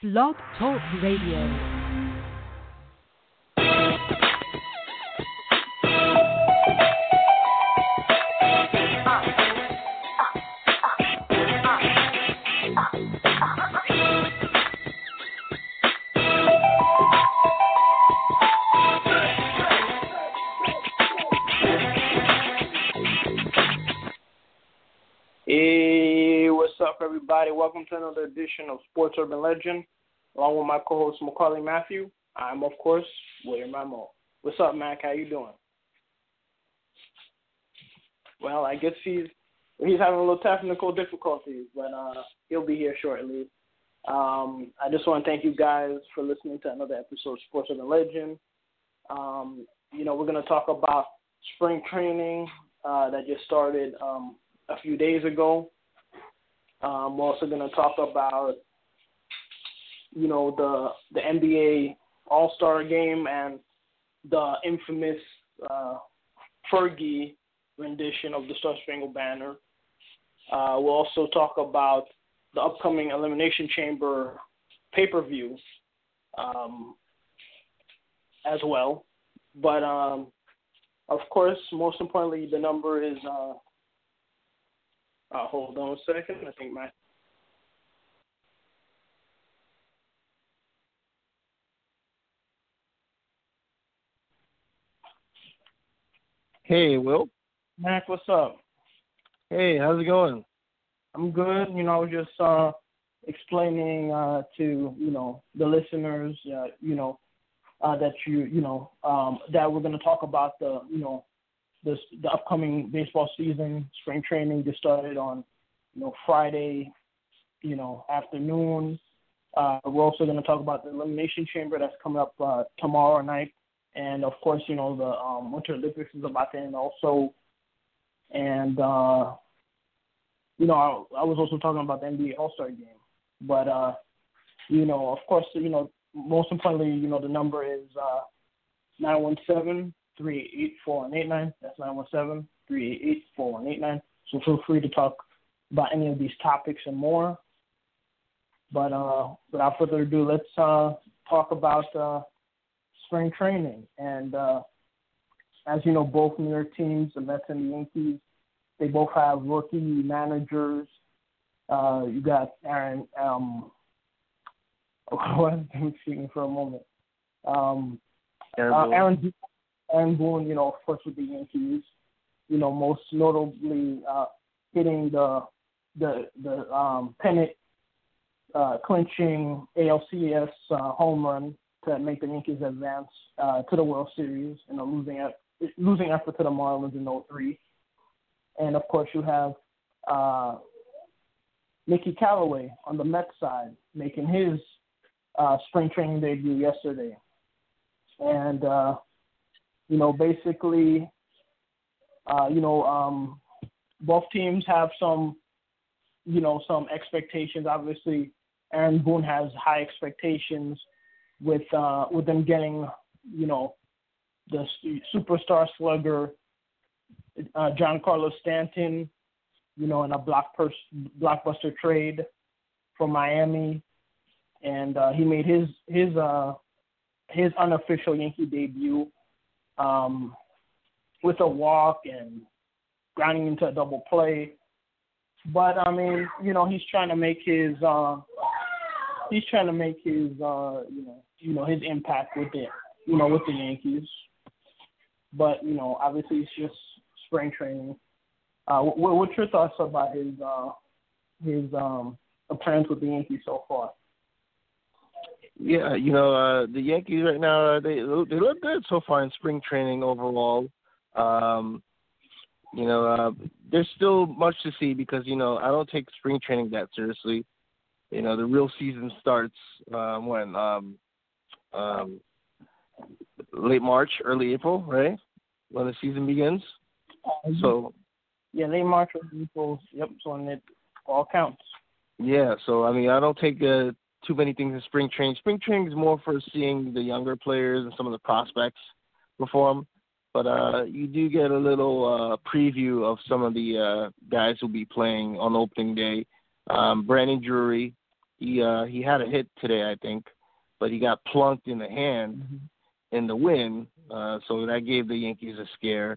Blog Talk Radio. Hey, what's up, everybody? Welcome to another edition of Sports Urban Legend, along with my co-host Macaulay Matthew. I'm, of course, William Ramo. What's up, Mac? How you doing? Well, I guess he's having a little technical difficulties, but he'll be here shortly. I just want to thank you guys for listening to another episode of Sports Urban Legend. We're going to talk about spring training that just started a few days ago. We're also going to talk about, the NBA All-Star Game and the infamous Fergie rendition of the Star Spangled Banner. We'll also talk about the upcoming Elimination Chamber pay-per-view as well. But, of course, most importantly, the number is hold on a second. I think my... Hey, Will. Mac, what's up? Hey, how's it going? I'm good. I was just explaining to, the listeners, that that we're going to talk about the upcoming baseball season. Spring training just started on, Friday, afternoon. We're also going to talk about the Elimination Chamber that's coming up tomorrow night. And, of course, the Winter Olympics is about to end also. And, I was also talking about the NBA All-Star Game. But, of course, most importantly, the number is 917-388-4189. That's 917-388-4189. So feel free to talk about any of these topics and more. But without further ado, let's talk about spring training. And as you know, both New York teams, the Mets and the Yankees, they both have rookie managers. You got Aaron. I'm speaking for a moment. Aaron Boone, of course, with the Yankees. Most notably hitting the pennant clinching ALCS home run to make the Yankees advance to the World Series in a losing effort to the Marlins in '03. And, of course, you have Mickey Callaway on the Mets side making his spring training debut yesterday. And, basically, both teams have some expectations. Obviously, Aaron Boone has high expectations with them getting, the superstar slugger, Giancarlo Stanton, in a blockbuster trade from Miami. And he made his unofficial Yankee debut with a walk and grounding into a double play. But he's trying to make his his impact with the Yankees. But obviously it's just spring training. What's your thoughts about his appearance with the Yankees so far? Yeah, the Yankees right now, they look good so far in spring training overall. There's still much to see because, I don't take spring training that seriously. The real season starts when? Late March, early April, right? When the season begins. Yeah, late March, early April. Yep, so when it all counts. Yeah, so, I don't take too many things in spring training. Spring training is more for seeing the younger players and some of the prospects perform. But you do get a little preview of some of the guys who'll be playing on opening day. Brandon Drury, He had a hit today, I think, but he got plunked in the hand in the wind, so that gave the Yankees a scare.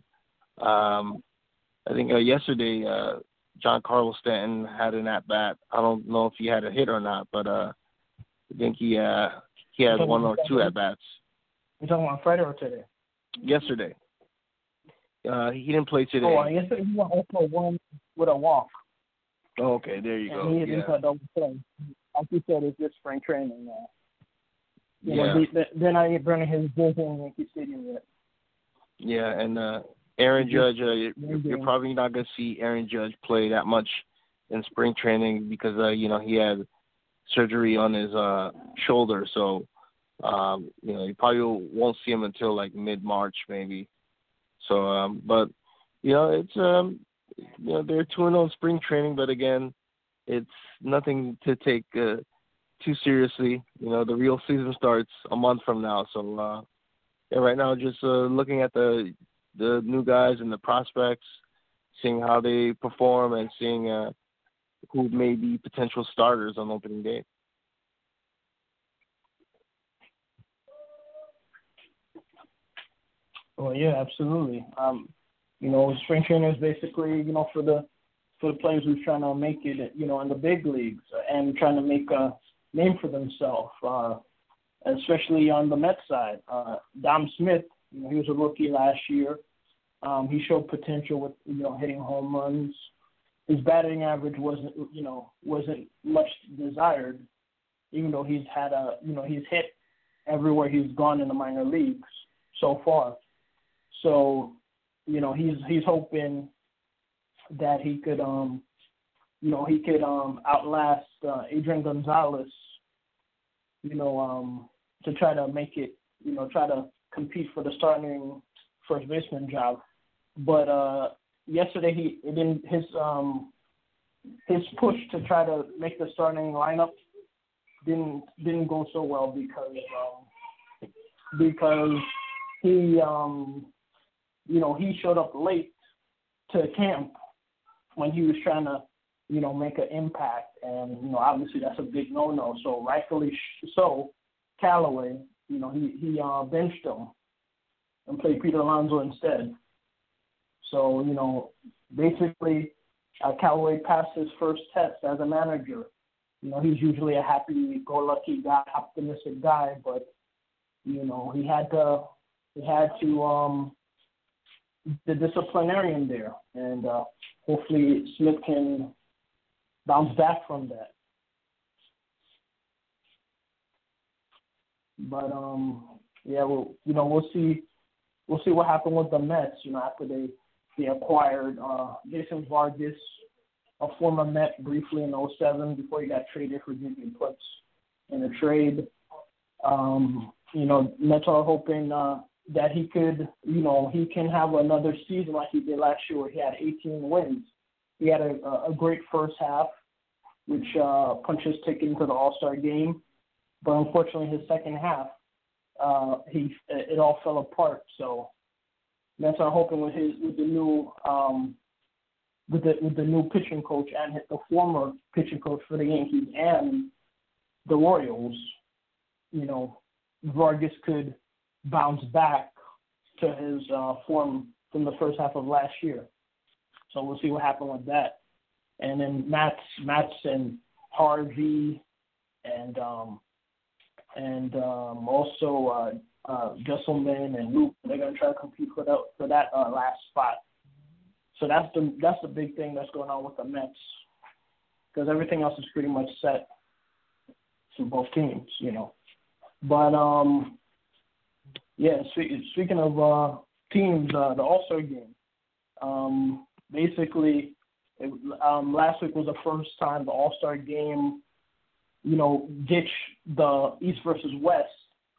I think yesterday Giancarlo Stanton had an at bat. I don't know if he had a hit or not, but I think he had one or two at bats. You're talking about Friday or today? Yesterday. He didn't play today. Oh, yesterday he went 0-1 with a walk. Oh, okay, there you go. He hit into a double play. Like you said, it's just spring training. They're not even burning his jersey in Yankee Stadium yet. Yeah, and Aaron Judge, you're probably not going to see Aaron Judge play that much in spring training because, he had surgery on his shoulder. So, you probably won't see him until like mid-March maybe. So, but, it's, they're 2-0 spring training, but again, it's nothing to take too seriously. The real season starts a month from now. So, right now, just looking at the new guys and the prospects, seeing how they perform, and seeing who may be potential starters on opening day. Well, yeah, absolutely. Spring training is basically, for the players who's trying to make it, in the big leagues and trying to make a name for themselves, especially on the Mets side. Dom Smith, he was a rookie last year. He showed potential with, hitting home runs. His batting average wasn't much desired, even though he's hit everywhere he's gone in the minor leagues so far. So, he's hoping that he could, outlast Adrian Gonzalez, to try to make it, try to compete for the starting first baseman job. But yesterday his push to try to make the starting lineup didn't go so well because he he showed up late to camp when he was trying to make an impact, and obviously that's a big no. So rightfully so, Callaway he benched him and played Peter Alonso instead. So basically Callaway passed his first test as a manager. He's usually a happy-go-lucky guy, optimistic guy, but he had the disciplinarian there, and hopefully Smith can bounce back from that. But we'll see what happened with the Mets. After they acquired Jason Vargas, a former Met, briefly in 2007 before he got traded for Junior Putz in a trade. Mets are hoping that he could, he can have another season like he did last year where he had 18 wins. He had a great first half, which punched his ticket into the All-Star game. But unfortunately, his second half, it all fell apart. So Mets are hoping with the new pitching coach and the former pitching coach for the Yankees and the Royals, Vargas could bounce back to his form from the first half of last year. So we'll see what happens with that. And then Matz and Harvey and also Jesselman and Luke, they're going to try to compete for that last spot. So that's the big thing that's going on with the Mets, because everything else is pretty much set for both teams, But speaking of teams, the All-Star game. Basically, last week was the first time the All-Star game, ditched the East versus West,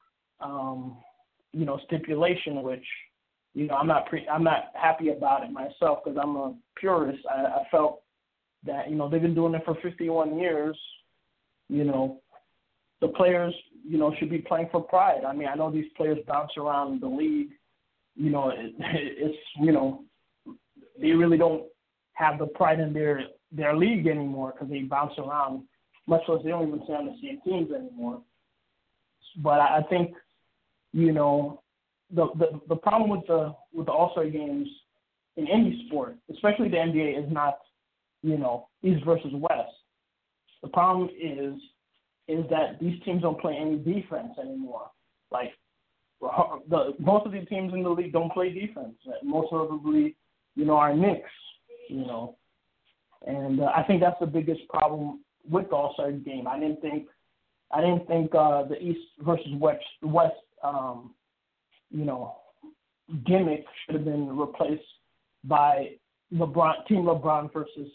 stipulation, which, I'm not happy about it myself because I'm a purist. I felt that, they've been doing it for 51 years. The players, should be playing for pride. I mean, I know these players bounce around the league. They really don't have the pride in their league anymore because they bounce around, much less they don't even stay on the same teams anymore. But I think, you know, the problem with the All-Star games in any sport, especially the NBA, is not, you know, East versus West. The problem is that these teams don't play any defense anymore. Like, most of these teams in the league don't play defense. Most notably, you know, our Knicks, you know. And I think that's the biggest problem with the All-Star game. I didn't think the East versus West you know, gimmick should have been replaced by Team LeBron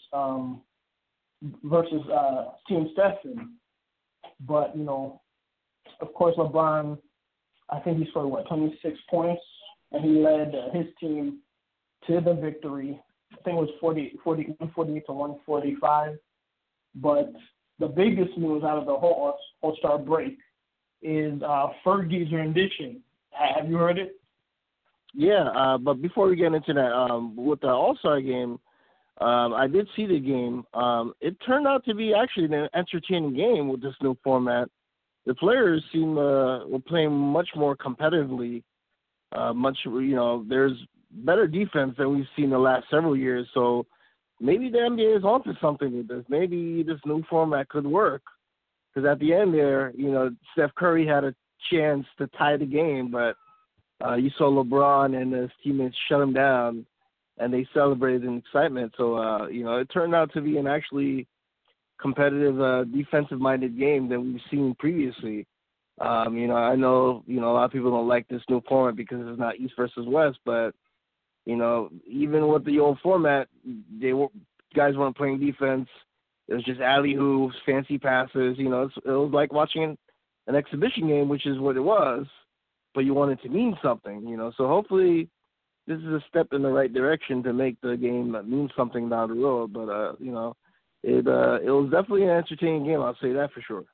versus Team Stephen. But, you know, of course, LeBron, I think he scored 26 points, and he led his team to the victory. I think it was 148 to 145. But the biggest news out of the whole All-Star break is Fergie's rendition. Have you heard it? Yeah, but before we get into that, with the All-Star game, I did see the game. It turned out to be actually an entertaining game with this new format. The players were playing much more competitively. There's better defense than we've seen the last several years. So maybe the NBA is onto something with this. Maybe this new format could work. Because at the end there, you know, Steph Curry had a chance to tie the game, but you saw LeBron and his teammates shut him down, and they celebrated in excitement. So, you know, it turned out to be an actually competitive, defensive-minded game than we've seen previously. You know, I know, you know, a lot of people don't like this new format because it's not East versus West, but, you know, even with the old format, guys weren't playing defense. It was just alley-hoops, fancy passes. You know, it was like watching an exhibition game, which is what it was, but you want it to mean something, you know. So hopefully this is a step in the right direction to make the game mean something down the road. But, you know, it was definitely an entertaining game, I'll say that for sure.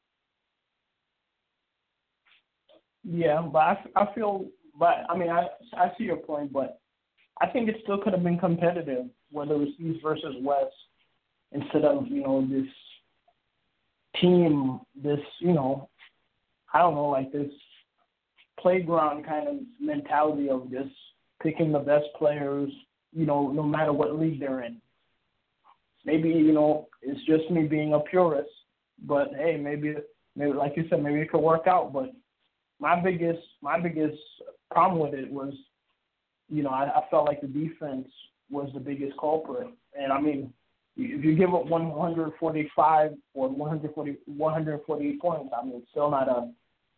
Yeah, but I feel, but I mean, I see your point, but I think it still could have been competitive, whether it was East versus West, instead of, you know, this team, this, you know, I don't know, like this playground kind of mentality of just picking the best players, you know, no matter what league they're in. Maybe, you know, it's just me being a purist, but hey, maybe like you said, maybe it could work out. But my biggest problem with it was, you know, I felt like the defense was the biggest culprit. And I mean, if you give up 145 or 148 points, I mean, it's still not a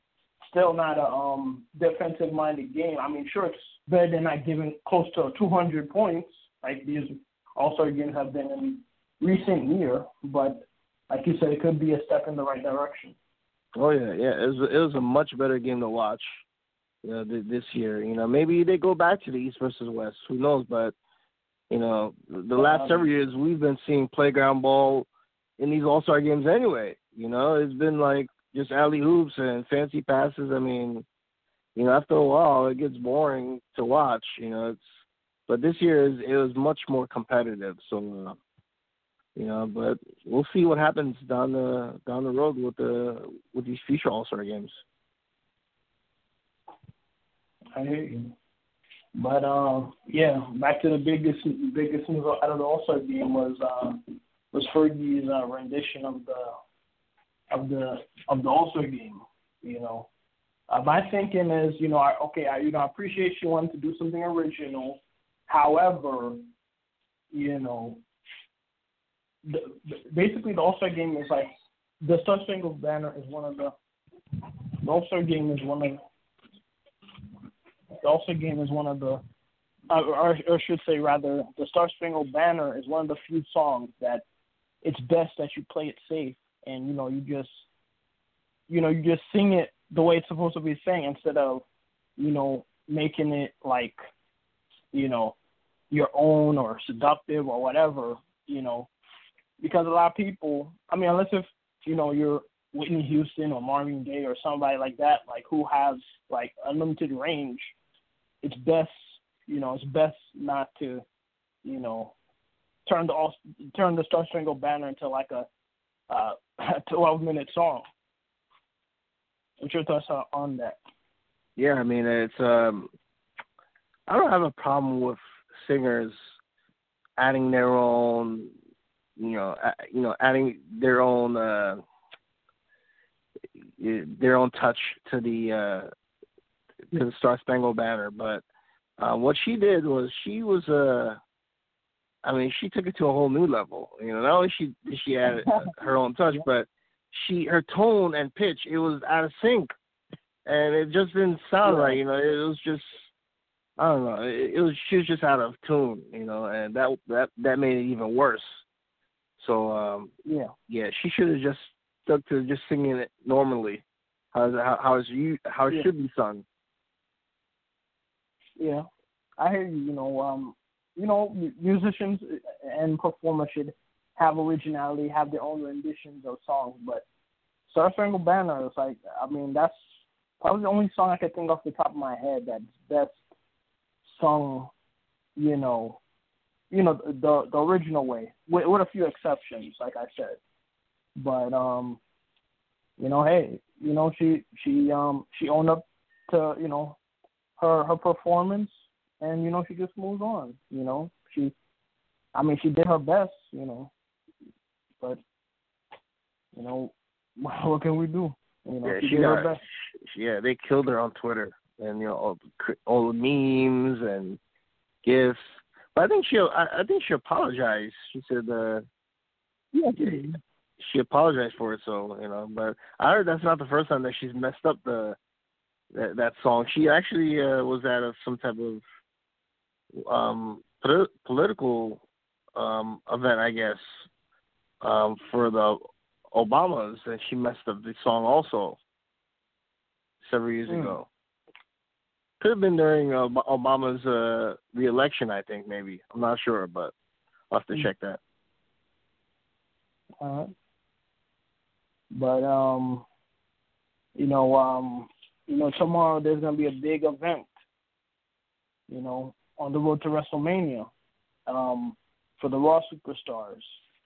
defensive-minded game. I mean, sure, it's better than not giving close to 200 points like these All-Star games have been in recent year. But like you said, it could be a step in the right direction. Oh yeah. It was a much better game to watch, you know, this year. You know, maybe they go back to the East versus West. Who knows? But you know, the last several years we've been seeing playground ball in these All-Star games anyway. You know, it's been like just alley-hoops and fancy passes. I mean, you know, after a while it gets boring to watch. You know, but this year it was much more competitive. So, you know, but we'll see what happens down the road with these future All-Star games. I hear you. But yeah, back to the biggest news out of the All-Star game was Fergie's rendition of the All-Star game. You know, my thinking is, you know, I appreciate you wanting to do something original. However, you know, basically the All-Star game is like the Star Spangled Banner is one of the All-Star game is one of the All-Star game is one of the, or should say rather, the Star Spangled Banner is one of the few songs that it's best that you play it safe, and you know you just sing it the way it's supposed to be sang instead of, you know, making it like, you know, your own or seductive or whatever, you know, because a lot of people, I mean, unless if, you know, you're Whitney Houston or Marvin Gaye or somebody like that, like who has like unlimited range, it's best not to, you know, turn the Star Spangled Banner into like a a 12-minute song. What's your thoughts on that? Yeah, I mean, it's I don't have a problem with singers adding their own, adding their own touch to the Star Spangled Banner. But what she did was she took it to a whole new level. Not only did she add her own touch, but her tone and pitch, it was out of sync, and it just didn't sound right. It was just, I don't know. She was just out of tune, and that made it even worse. So she should have just stuck to just singing it normally, how it should be sung. Yeah, I hear you. Musicians and performers should have originality, have their own renditions of songs. But Star Spangled Banner is that's probably the only song I can think off the top of my head that's best sung, the original way, with a few exceptions, like I said. But hey, she owned up to her performance, and she just moves on. She did her best, but what can we do? She did her best. They killed her on Twitter, and all the memes and gifs. But I think she apologized. She said, she apologized for it. So but I heard that's not the first time that she's messed up that song. She actually was at some type of political event, I guess, for the Obamas, and she messed up the song also several years ago. Could have been during Obama's re-election, I think, maybe. I'm not sure, but I'll have to check that. But tomorrow there's gonna be a big event, on the road to WrestleMania, for the Raw superstars.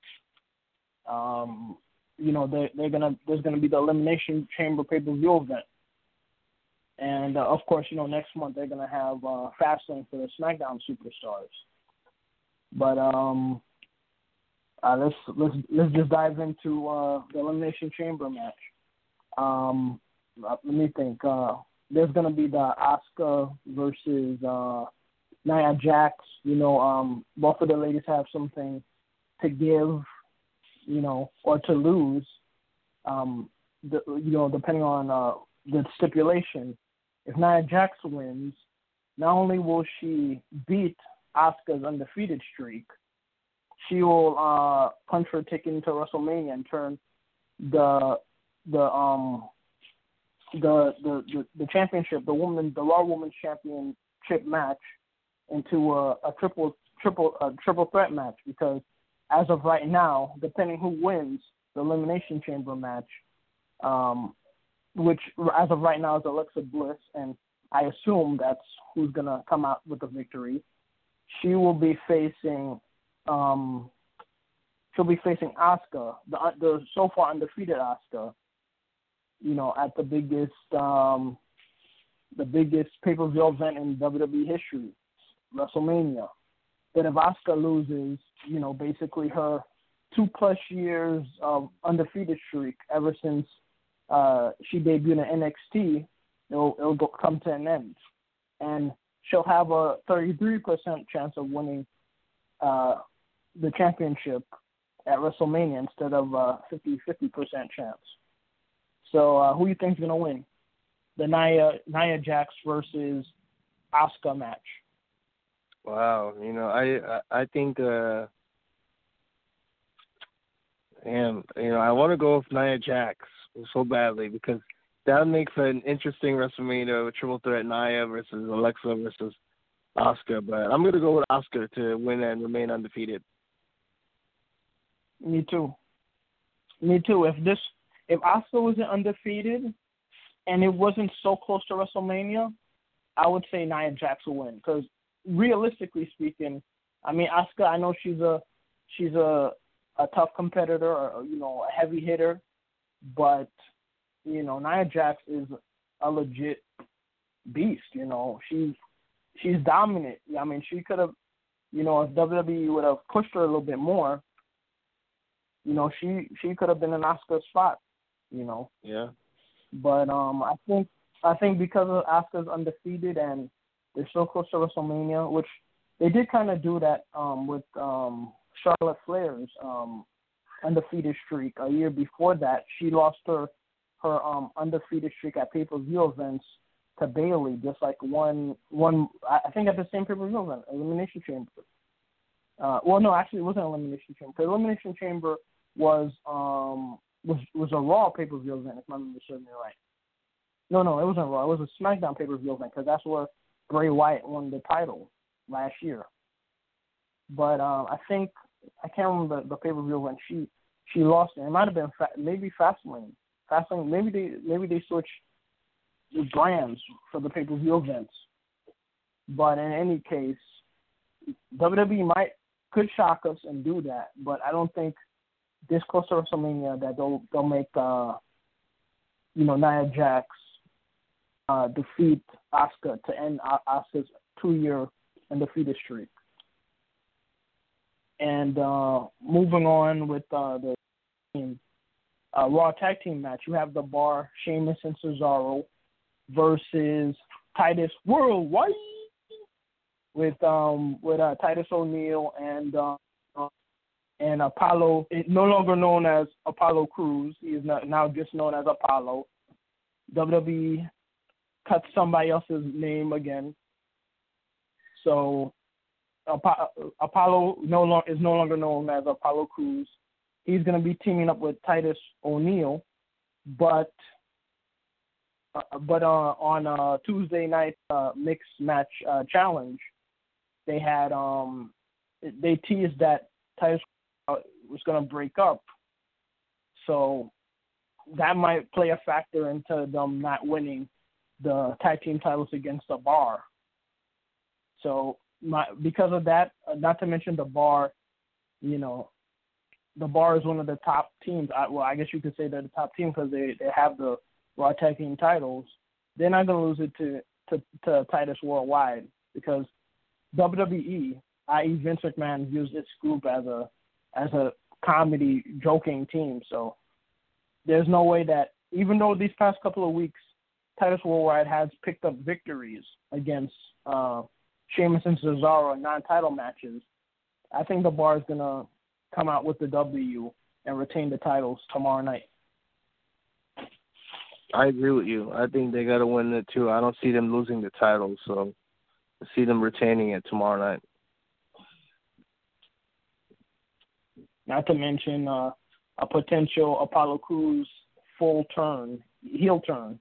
There's gonna be the Elimination Chamber pay-per-view event. And of course, next month they're gonna have Fastlane for the SmackDown superstars. But let's just dive into the Elimination Chamber match. Let me think. There's gonna be the Asuka versus Nia Jax. Both of the ladies have something to give, or to lose. Depending on the stipulation. If Nia Jax wins, not only will she beat Asuka's undefeated streak, she will punch her ticket into WrestleMania and turn the championship, the Raw Women's Championship match, into a triple threat match. Because as of right now, depending who wins the Elimination Chamber match, which as of right now is Alexa Bliss, and I assume that's who's gonna come out with the victory. She will be facing Asuka, the so far undefeated Asuka, at the biggest pay-per-view event in WWE history, WrestleMania. But if Asuka loses, basically her 2+ years of undefeated streak ever since she debuted in NXT, it'll come to an end. And she'll have a 33% chance of winning the championship at WrestleMania instead of a 50% chance. So who do you think is going to win? The Nia Jax versus Asuka match. Wow, I think I want to go with Nia Jax so badly, because that would make for an interesting WrestleMania with triple threat Nia versus Alexa versus Asuka. But I'm going to go with Asuka to win and remain undefeated. Me too. If Asuka wasn't undefeated and it wasn't so close to WrestleMania, I would say Nia Jax will win. Because realistically speaking, Asuka, I know she's a a tough competitor, or, you know, a heavy hitter, but, you know, Nia Jax is a legit beast. You know, she's dominant. I mean, she could have, you know, if WWE would have pushed her a little bit more, you know, she could have been an Asuka spot, you know. Yeah. But I think because of Asuka's undefeated and they're so close to WrestleMania, which they did kind of do that with Charlotte Flair's undefeated streak. A year before that, she lost her undefeated streak at pay-per-view events to Bayley, just like one I think at the same pay-per-view event, Elimination Chamber. Well, no, actually, it wasn't Elimination Chamber. The Elimination Chamber was a Raw pay-per-view event, if my memory serves me right. No, it wasn't Raw. It was a SmackDown pay-per-view event because that's where Bray Wyatt won the title last year. But I think I can't remember the pay-per-view when she lost it. It might have been maybe Fastlane. Maybe they switched the brands for the pay-per-view events. But in any case, WWE could shock us and do that. But I don't think this close to WrestleMania that they'll make Nia Jax defeat Asuka to end Asuka's 2-year undefeated streak. And moving on with the team, Raw Tag Team match, you have The Bar, Sheamus and Cesaro versus Titus Worldwide with Titus O'Neil and Apollo, no longer known as Apollo Crews. He is now just known as Apollo. WWE cut somebody else's name again. So Apollo is no longer known as Apollo Crews. He's going to be teaming up with Titus O'Neil, but on Tuesday night mixed match challenge, they had they teased that Titus was going to break up, so that might play a factor into them not winning the tag team titles against The Bar. So because of that, not to mention The Bar, you know, The Bar is one of the top teams. I guess you could say they're the top team because they have the Raw Tag Team titles. They're not going to lose it to Titus Worldwide because WWE, i.e. Vince McMahon, used its group as a comedy joking team. So there's no way that, even though these past couple of weeks Titus Worldwide has picked up victories against Sheamus and Cesaro in non-title matches, I think The Bar is going to come out with the W and retain the titles tomorrow night. I agree with you. I think they got to win it too. I don't see them losing the titles, so I see them retaining it tomorrow night. Not to mention a potential Apollo Crews heel turn.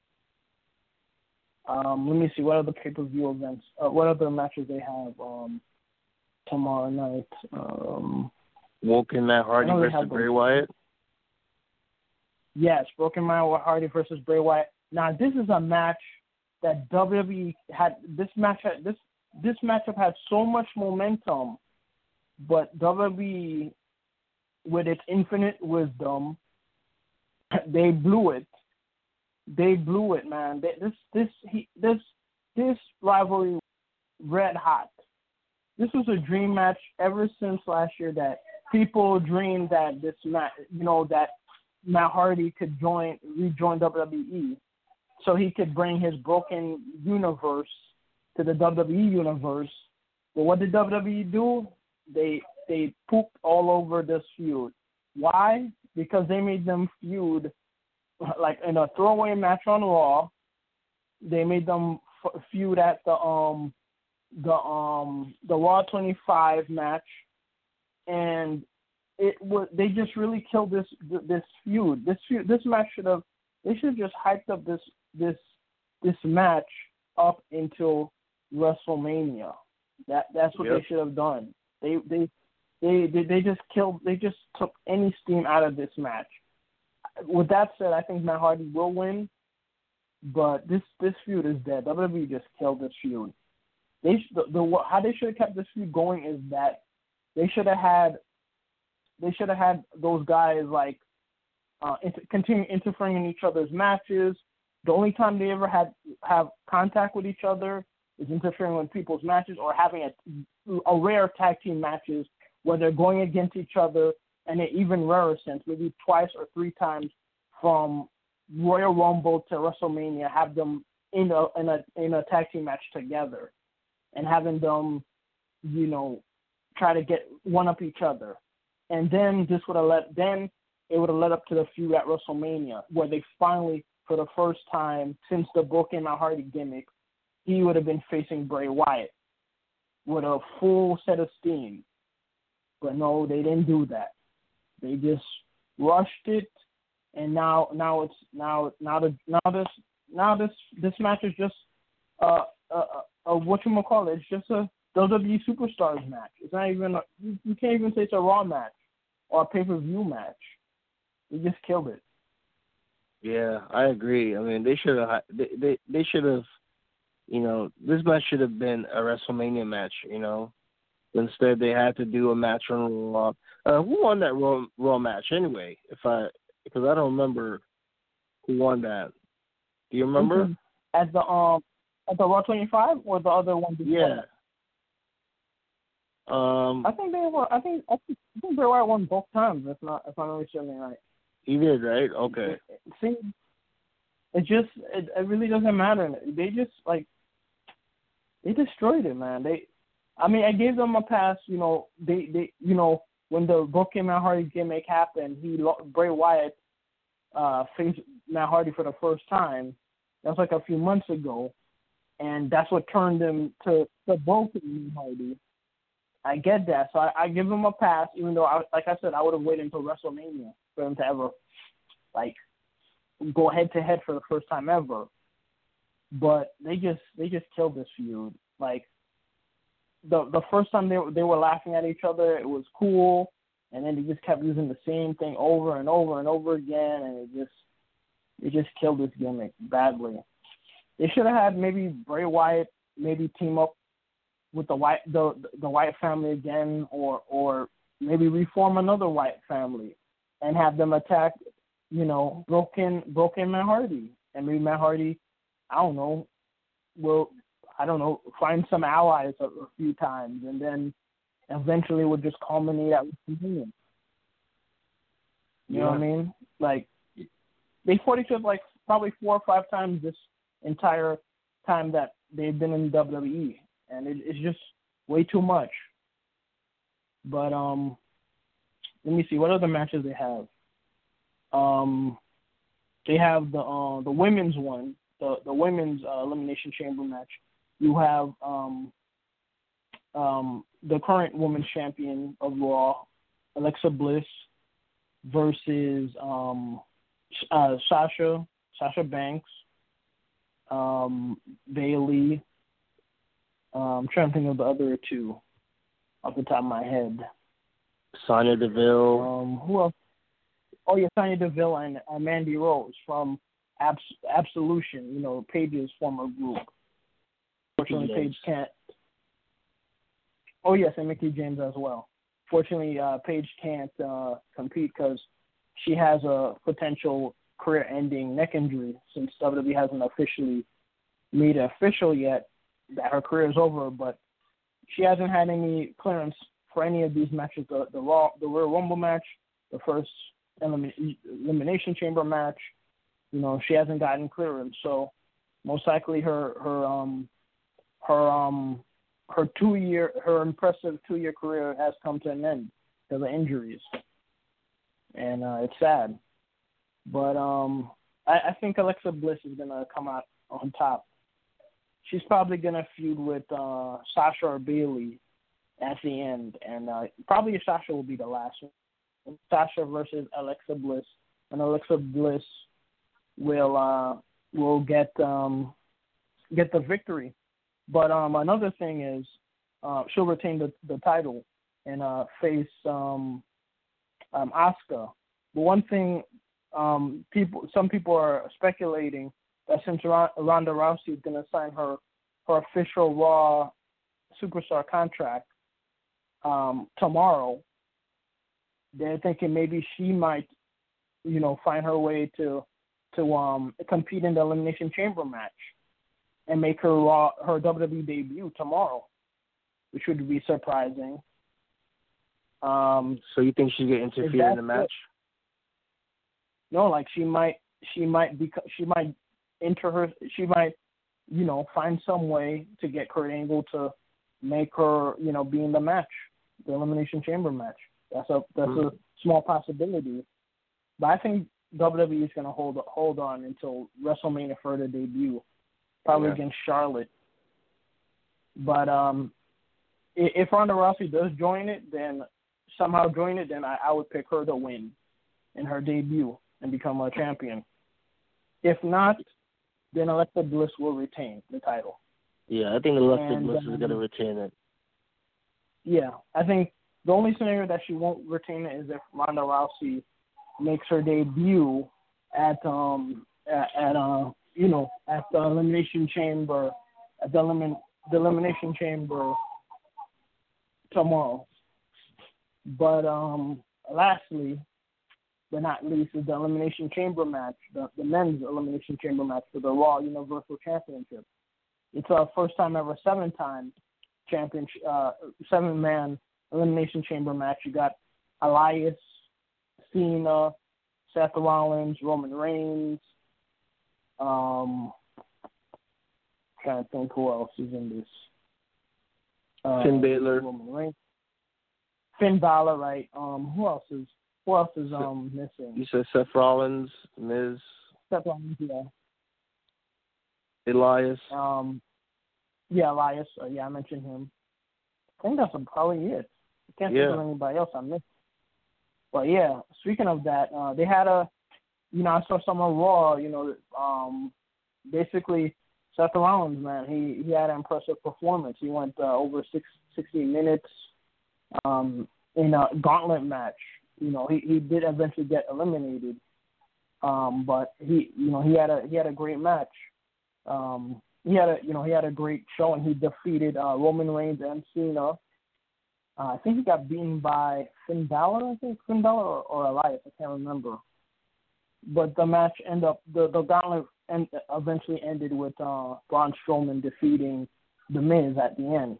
Let me see what other pay-per-view events, what other matches they have tomorrow night. Woken Matt Hardy versus Bray Wyatt. Yes, Broken Matt Hardy versus Bray Wyatt. Now this is a match that WWE had. This matchup had so much momentum, but WWE, with its infinite wisdom, they blew it. They blew it, man. This rivalry, red hot. This was a dream match ever since last year that people dreamed that this match, that Matt Hardy could rejoin WWE, so he could bring his broken universe to the WWE universe. But what did WWE do? They pooped all over this feud. Why? Because they made them feud like in a throwaway match on Raw. They made them feud at the Raw 25 match, and they just really killed this feud. This match they should have just hyped up this match up until WrestleMania. That's what they should have done. They just took any steam out of this match. With that said, I think Matt Hardy will win, but this feud is dead. WWE just killed this feud. How they should have kept this feud going is that they should have had they should have had those guys like continue interfering in each other's matches. The only time they ever have contact with each other is interfering with people's matches or having a rare tag team matches where they're going against each other, and an even rarer sense, maybe twice or three times from Royal Rumble to WrestleMania, have them in a tag team match together, and having them, try to get one up each other, and then it would have led up to the feud at WrestleMania, where they finally, for the first time since the Broken Matt Hardy gimmick, he would have been facing Bray Wyatt with a full set of steam. But no, they didn't do that. They just rushed it, and now this match is just whatchamacallit. It's just a WWE Superstars match. It's not even you can't even say it's a Raw match or a pay-per-view match. They just killed it. Yeah, I agree. I mean, they should have. They should have. This match should have been a WrestleMania match. Instead, they had to do a match on Raw. Who won that Raw match anyway? Because I don't remember who won that. Do you remember? At the Raw 25 or the other one before? Yeah. I think Bray Wyatt won both times. If I'm really serving right. He did, right? Okay. See, it really doesn't matter. They just they destroyed it, man. I gave them a pass. They when the Broken Matt Hardy gimmick happened, Bray Wyatt faced Matt Hardy for the first time. That was like a few months ago, and that's what turned him to Broken Matt Hardy. I get that, so I give him a pass, even though, like I said, I would have waited until WrestleMania for him to ever go head to head for the first time ever. But they just killed this feud. The first time they were laughing at each other, it was cool, and then they just kept using the same thing over and over and over again, and it just killed this gimmick badly. They should have had maybe Bray Wyatt maybe team up with the Wyatt family again, or maybe reform another Wyatt family and have them attack, broken Matt Hardy, and maybe Matt Hardy, find some allies a few times, and then eventually would just culminate at WrestleMania. You know what I mean? They fought each other probably 4 or 5 times this entire time that they've been in WWE, and it's just way too much. But let me see what other matches they have. They have the women's one, the women's Elimination Chamber match. You have the current women's champion of Raw, Alexa Bliss, versus Sasha Banks, Bayley. I'm trying to think of the other two off the top of my head. Sonya Deville. Who else? Oh yeah, Sonya Deville and Mandy Rose from Absolution. Paige's former group. Fortunately, Paige can't. Oh yes, and Mickie James as well. Fortunately, Paige can't compete because she has a potential career-ending neck injury since WWE hasn't officially made it official yet that her career is over. But she hasn't had any clearance for any of these matches. The Royal Rumble match, the first Elimination Chamber match. She hasn't gotten clearance, so most likely her impressive 2-year career has come to an end because of injuries, and it's sad. But I think Alexa Bliss is gonna come out on top. She's probably gonna feud with Sasha or Bayley at the end, and probably Sasha will be the last one. Sasha versus Alexa Bliss, and Alexa Bliss will get the victory. But another thing is she'll retain the title and face Asuka. But one thing, some people are speculating that since Ronda Rousey is going to sign her official Raw Superstar contract tomorrow, they're thinking maybe she might, find her way to compete in the Elimination Chamber match and make her WWE debut tomorrow, which would be surprising. So you think she's gonna interfere in the match? No, like she might find some way to get Kurt Angle to make her, be in the match, the Elimination Chamber match. That's a small possibility, but I think WWE is going to hold on until WrestleMania for the debut, probably against Charlotte. But if Ronda Rousey does join it, then I would pick her to win in her debut and become a champion. If not, then Alexa Bliss will retain the title. Yeah, I think Alexa Bliss is going to retain it. Yeah, I think the only scenario that she won't retain it is if Ronda Rousey makes her debut at the Elimination Chamber, the Elimination Chamber tomorrow. But lastly, but not least, is the Elimination Chamber match, the men's Elimination Chamber match for the Raw Universal Championship. It's a first-time ever seven-man Elimination Chamber match. You got Elias, Cena, Seth Rollins, Roman Reigns. Trying to think who else is in this. Finn Balor. Roman Reigns. Finn Balor, right? Who else is missing? You said Seth Rollins, Miz. Seth Rollins, yeah. Elias. Elias. I mentioned him. I think that's probably it. I can't think of anybody else I missed. But yeah, speaking of that, they had I saw some on Raw. Basically Seth Rollins, man, he had an impressive performance. He went over 60 minutes in a gauntlet match. He did eventually get eliminated, but he had a great match. He had a great showing. He defeated Roman Reigns and Cena. I think he got beaten by Finn Balor. Or Elias. I can't remember. But the match the gauntlet eventually ended with Braun Strowman defeating The Miz at the end.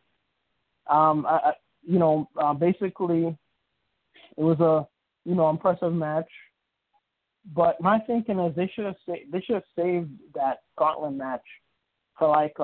Basically, it was a impressive match. But my thinking is they should have saved that gauntlet match for at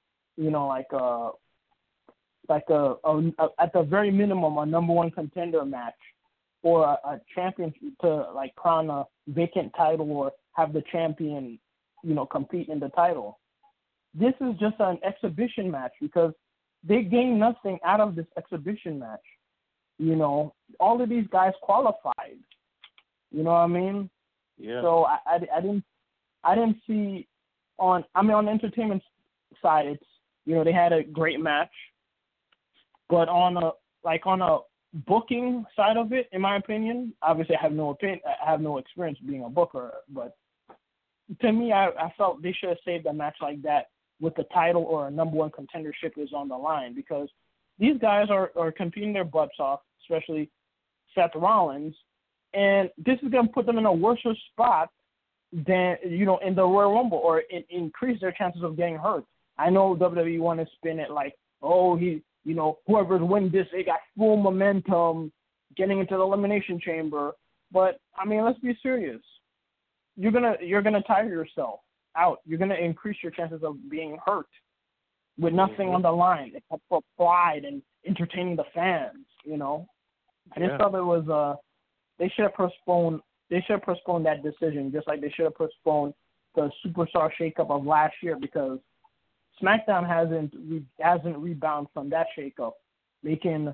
the very minimum a number one contender match, or a champion to crown a vacant title, or have the champion compete in the title. This is just an exhibition match because they gain nothing out of this exhibition match. All of these guys qualified. You know what I mean? Yeah. So I didn't see on the entertainment side, it's they had a great match, but on a booking side of it, in my opinion, obviously I have no experience being a booker, but to me, I felt they should have saved a match like that with the title or a number one contendership is on the line, because these guys are competing their butts off, especially Seth Rollins, and this is going to put them in a worse spot than, in the Royal Rumble, or increase their chances of getting hurt. I know WWE want to spin it like, whoever wins this, they got full momentum getting into the Elimination Chamber. But let's be serious. You're gonna tire yourself out. You're gonna increase your chances of being hurt with nothing on the line except for pride and entertaining the fans. I just thought it was they should have postponed that decision, just like they should have postponed the Superstar shakeup of last year, because SmackDown hasn't rebounded from that shakeup, making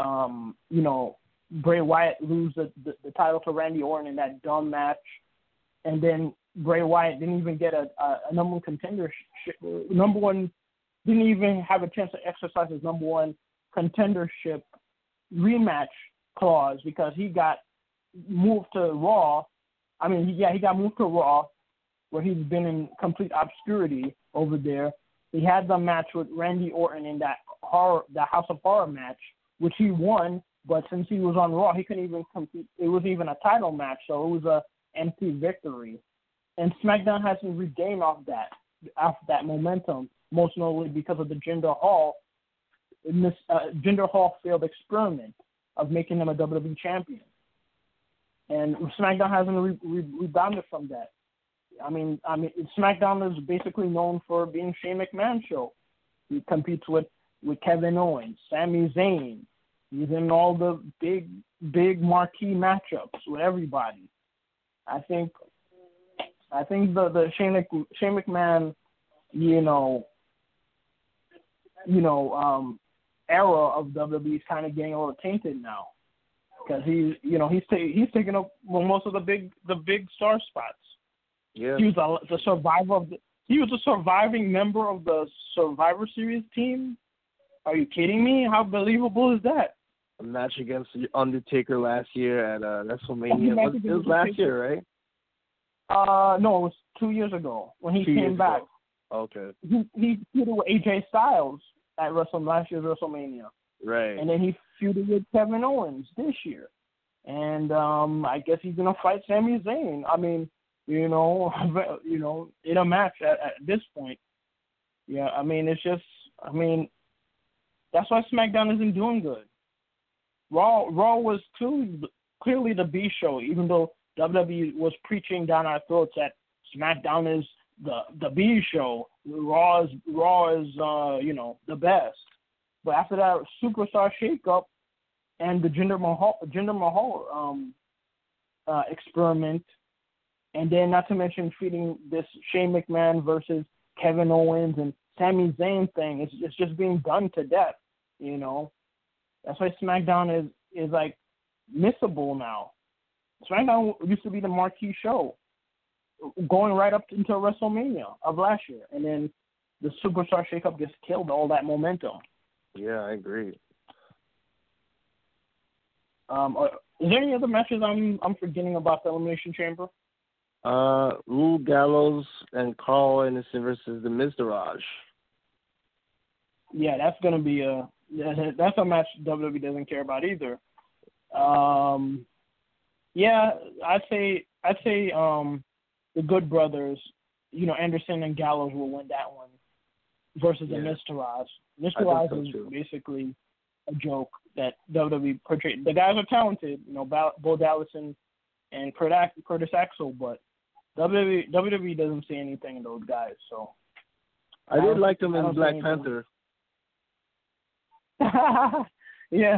Bray Wyatt lose the title to Randy Orton in that dumb match, and then Bray Wyatt didn't even get a number one contendership. Didn't even have a chance to exercise his number one contendership rematch clause because he got moved to Raw. He got moved to Raw, where he's been in complete obscurity over there. He had the match with Randy Orton in that House of Horror match, which he won, But since he was on Raw, he couldn't even compete. It wasn't even a title match, so it was a empty victory. And SmackDown hasn't regained off that momentum, most notably because of the Jinder Hall failed experiment of making him a WWE champion. And SmackDown hasn't rebounded from that. I mean, SmackDown is basically known for being Shane McMahon's show. He competes with Kevin Owens, Sami Zayn. He's in all the big marquee matchups with everybody. I think the Shane McMahon, era of WWE is kind of getting a little tainted now, because he's taking up most of the big star spots. Yeah. He was he was a surviving member of the Survivor Series team. Are you kidding me? How believable is that? A match against the Undertaker last year at WrestleMania. It was last year, right? No, it was 2 years ago when he came back. Ago. Okay. He feuded with AJ Styles at last year's WrestleMania. Right. And then he feuded with Kevin Owens this year. And I guess he's gonna fight Sami Zayn. I mean, in a match at this point. Yeah, I mean, that's why SmackDown isn't doing good. Raw was clearly the B show, even though WWE was preaching down our throats that SmackDown is the B show. Raw is the best. But after that superstar shakeup and the Jinder Mahal experiment, and then not to mention feeding this Shane McMahon versus Kevin Owens and Sami Zayn thing, it's just being done to death. That's why SmackDown is like missable now. SmackDown used to be the marquee show, going right up until WrestleMania of last year, and then the superstar shakeup just killed all that momentum. Yeah, I agree. Is there any other matches I'm forgetting about the Elimination Chamber? Lou Gallows and Carl Anderson versus the Miztourage. Yeah, that's gonna be that's a match WWE doesn't care about either. Yeah, I'd say the Good Brothers, Anderson and Gallows will win that one versus the Miztourage. Miztourage is basically a joke that WWE portrayed. The guys are talented, Bo Dallas and Curtis Axel, but WWE doesn't see anything in those guys. So I did like them in Black Panther. Yeah.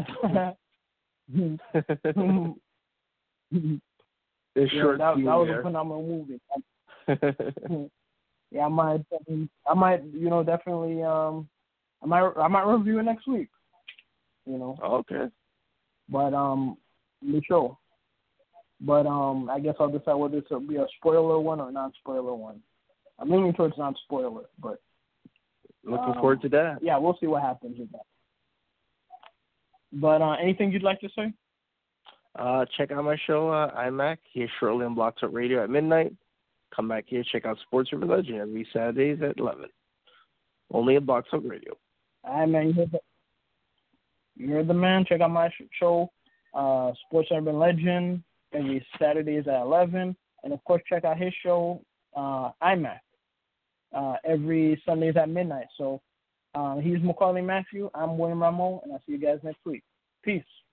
It's short. That was a phenomenal movie. Yeah, I might, definitely. I might review it next week. Okay. But the show. But I guess I'll decide whether this will be a spoiler one or non-spoiler one. I'm leaning towards non-spoiler, but looking forward to that. Yeah, we'll see what happens with that. But anything you'd like to say? Check out my show, iMac, here shortly on Block Talk Radio at midnight. Come back here, check out Sports Urban Legend every Saturdays at 11. Only at Block Talk Radio. All right, man. You heard the man. Check out my show, Sports Urban Legend, every Saturdays at 11. And, of course, check out his show, iMac, every Sundays at midnight. So he's Macaulay Matthew. I'm William Ramo, and I'll see you guys next week. Peace.